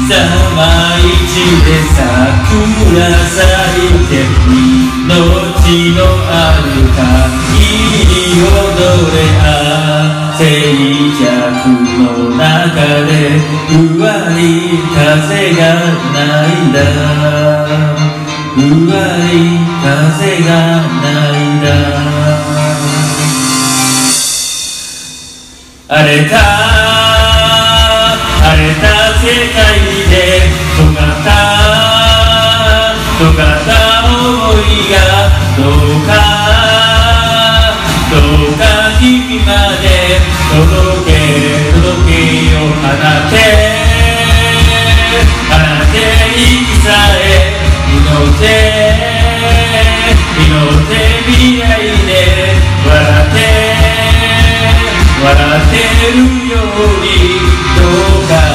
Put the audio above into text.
ざまいちで桜咲いて命のあるかい踊れ静寂の中でふわり風がないだふわり風がないだ荒れた世界で尖った想いがどうか君まで届けよ放て息さえ祈って未来で笑ってるようにどうか